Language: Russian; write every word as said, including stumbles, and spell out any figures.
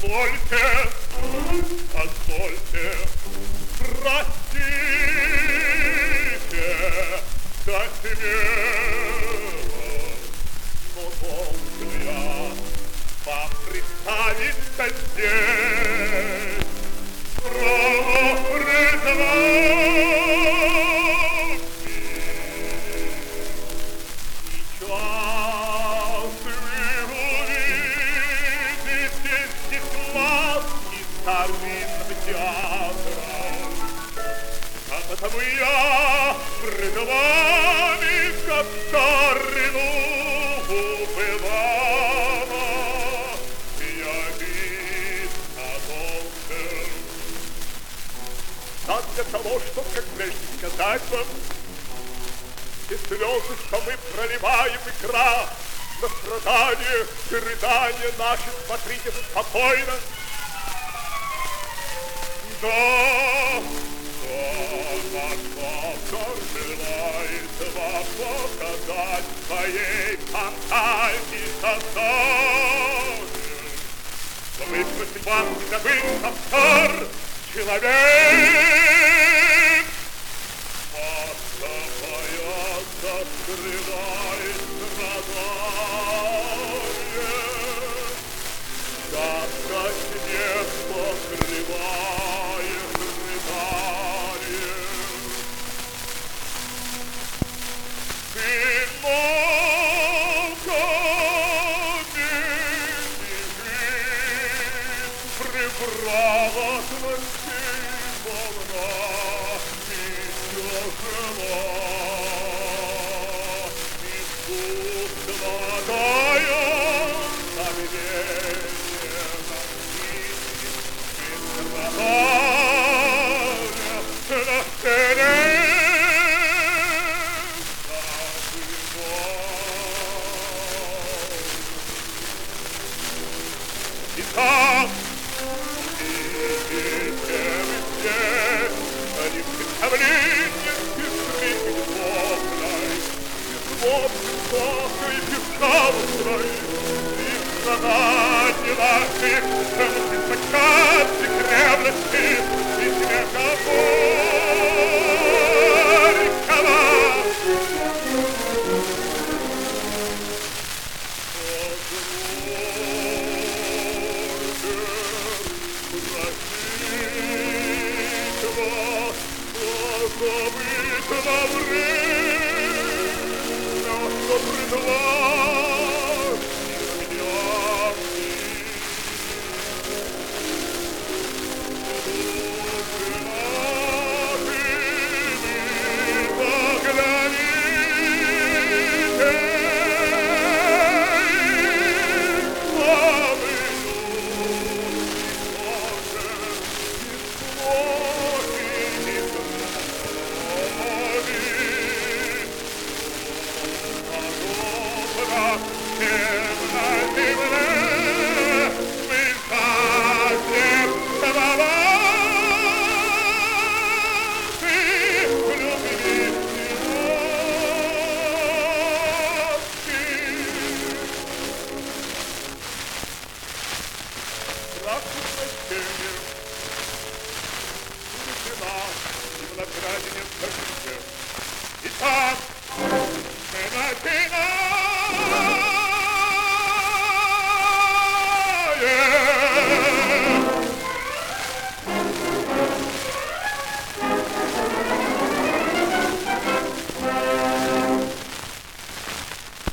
Позвольте, позвольте, простите, да смело, но должен я вам представиться здесь. Право признать, сейчас вы увидите стекла и старинных театров. А потому я пред вами, как старину бывало, я видно должен. А для того, чтоб как прежде сказать вам, те слезы, что мы проливаем, игра, на страдания и рыдания наши, смотрите спокойно. Да, да, наш автор желает вам показать своей фантазии создания. Выпустим вам забыть автор, человек. Масса боязно скрывает страдания, часто снег покрывает рыданием. Ты молко не бежишь, прибрала смертей волна, и все жила, искусство дает забвение и страдания на сцене забывай. Итак, видите вы здесь один представление сестры любовной, безмолвной, безжалостной, и страдания наших, замутит початки крепости и смеха горького. Забыто время, что пред вами грязный. Лучше нашими погляните, а мы Итак, мы начинаем!